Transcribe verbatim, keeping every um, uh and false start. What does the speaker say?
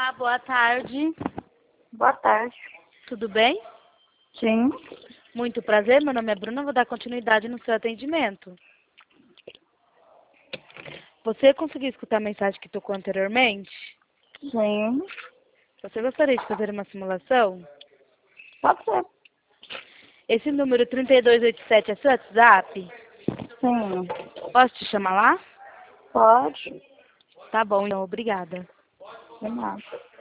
Olá, boa tarde. Boa tarde. Tudo bem? Sim. Muito prazer, meu nome é Bruna, vou dar continuidade no seu atendimento. Você conseguiu escutar a mensagem que tocou anteriormente? Sim. Você gostaria de fazer uma simulação? Pode ser. Esse número trinta e dois oitenta e sete é seu WhatsApp? Sim. Posso te chamar lá? Pode. Tá bom, então, obrigada. De nada.